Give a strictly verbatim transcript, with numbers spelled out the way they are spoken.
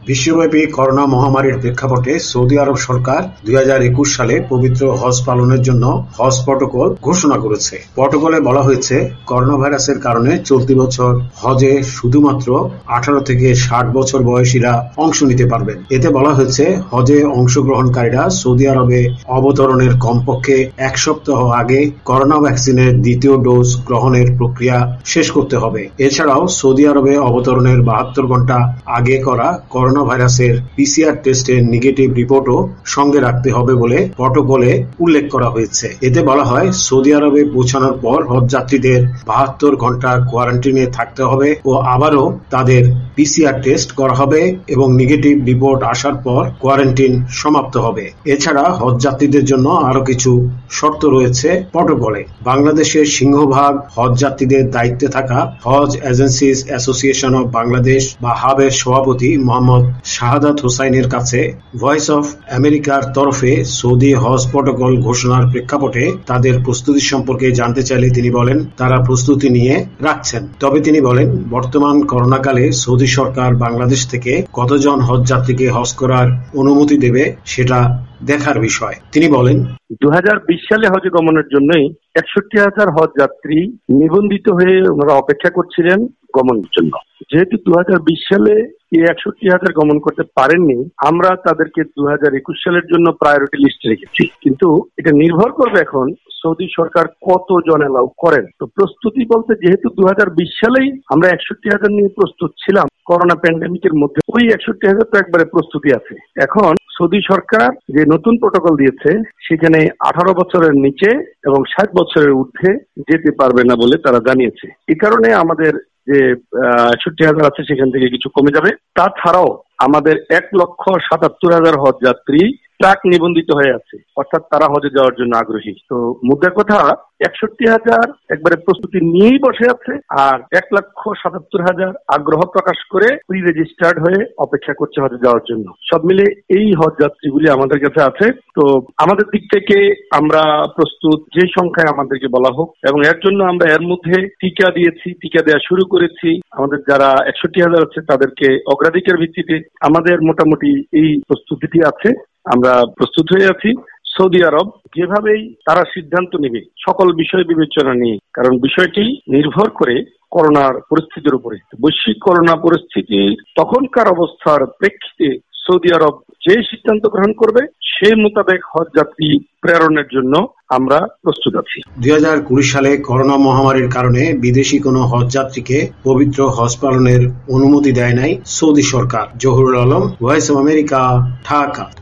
বিশ্বব্যাপী করোনা মহামারীর প্রেক্ষাপটে সৌদি আরব সরকার দুই হাজার একুশ সালে পবিত্র হজ পালনের জন্য হজ প্রটোকল ঘোষণা করেছে। প্রটোকলে বলা হয়েছে, করোনা ভাইরাসের কারণে চলতি বছর হজে শুধুমাত্র আঠারো থেকে ষাট বছর বয়সীরা অংশ নিতে পারবেন। এতে বলা হয়েছে, হজে অংশগ্রহণকারীরা সৌদি আরবে অবতরণের কমপক্ষে এক সপ্তাহ আগে করোনা ভ্যাকসিনের দ্বিতীয় ডোজ গ্রহণের প্রক্রিয়া শেষ করতে হবে। এছাড়াও সৌদি আরবে অবতরণের বাহাত্তর ঘন্টা আগে করা করোনা ভাইরাসের পিসিআর টেস্টের নেগেটিভ রিপোর্টও সঙ্গে রাখতে হবে বলে প্রটোকলে উল্লেখ করা হয়েছে। এতে বলা হয়, সৌদি আরবে পৌঁছানোর পর হজযাত্রীদের বাহাত্তর ঘন্টা কোয়ারেন্টিনে থাকতে হবে ও আবারও তাদের পিসিআর টেস্ট করা হবে এবং নেগেটিভ রিপোর্ট আসার পর কোয়ারেন্টিন সমাপ্ত হবে। এছাড়া হজযাত্রীদের জন্য আরো কিছু শর্ত রয়েছে প্রটোকলে। বাংলাদেশের সিংহভাগ হজযাত্রীদের দায়িত্বে থাকা হজ এজেন্সিজ অ্যাসোসিয়েশন অব বাংলাদেশ বা হাবের সভাপতি মোহাম্মদ শাহাদাত হোসাইনের কাছে ভয়েস অফ আমেরিকার তরফে সৌদি হজ প্রটোকল ঘোষণার প্রেক্ষাপটে তাদের প্রস্তুতি সম্পর্কে জানতে চাইলে তিনি বলেন, তারা প্রস্তুতি নিয়ে রাখছেন। তবে তিনি বলেন, বর্তমান করোনাকালে সৌদি সরকার বাংলাদেশ থেকে কতজন হজযাত্রীকে হজ করার অনুমতি দেবে সেটা দেখার বিষয়। তিনি বলেন, দু হাজার বিশ সালে হজে গমনের জন্যই একষট্টি হাজার হজ যাত্রী নিবন্ধিত হয়ে ওনারা অপেক্ষা করছিলেন গমনের জন্য। যেহেতু দু হাজার বিশ সালে এই একষট্টি হাজার গমন করতে পারেননি, আমরা তাদেরকে দু হাজার একুশ সালের জন্য প্রায়োরিটি লিস্টে রেখেছি। কিন্তু এটা নির্ভর করবে এখন সৌদি সরকার কতজন এলাও করেন। তো প্রস্তুতি বলতে, যেহেতু দু হাজার বিশ সালেই আমরা একষট্টি হাজার নিয়ে প্রস্তুত ছিলাম করোনা প্যান্ডেমিকের মধ্যে, ওই একষট্টি হাজার তো একবারে প্রস্তুতি আছে। এখন সৌদি সরকার যে নতুন প্রটোকল দিয়েছে, সেখানে আঠারো বছরের নিচে এবং ষাট বছরের ঊর্ধ্বে যেতে পারবে না বলে তারা জানিয়েছে। এই কারণে আমাদের যে একষট্টি হাজার আছে সেখান থেকে কিছু কমে যাবে। তাছাড়াও আমাদের এক লক্ষ সাতাত্তর হাজার হজ যাত্রী ট্রাক নিবন্ধিত হয়ে আছে, অর্থাৎ তারা হজে যাওয়ার জন্য আগ্রহী। তো মুদ্রা কথা, একষট্টি হাজার একবারে প্রস্তুতি নিয়েই বসে আছে, আর এক লক্ষ সাতাত্তর হাজার আগ্রহ প্রকাশ করে প্রি রেজিস্টার্ড হয়ে অপেক্ষা করছে হজে যাওয়ার জন্য। সব মিলে এই হজ যাত্রীগুলি আমাদের কাছে আছে। তো আমাদের দিক থেকে আমরা প্রস্তুত, যে সংখ্যায় আমাদেরকে বলা হোক, এবং এর জন্য আমরা এর মধ্যে টিকা দিয়েছি, টিকা দেওয়া শুরু করেছি। আমাদের যারা একষট্টি হাজার আছে তাদেরকে অগ্রাধিকার ভিত্তিতে আমাদের মোটামুটি এই প্রস্তুতিটি আছে। আমরা প্রস্তুত হয়ে আছি। সৌদি আরব যেভাবেই তারা সিদ্ধান্ত নেবে সকল বিষয় বিবেচনা নিয়ে, কারণ বিষয়টি নির্ভর করে করোনার পরিস্থিতির উপরে। বৈশ্বিক করোনা পরিস্থিতি তখনকার অবস্থার প্রেক্ষিতে সৌদি আরব যে সিদ্ধান্ত গ্রহণ করবে সেই মোতাবেক হজ যাত্রী প্রেরণের জন্য আমরা প্রস্তুত আছি। দুই হাজার কুড়ি সালে করোনা মহামারীর কারণে বিদেশি কোনো হজ যাত্রীকে পবিত্র হজ পালনের অনুমতি দেয় নাই সৌদি সরকার। Zahurul Alam, voice of America, Dhaka.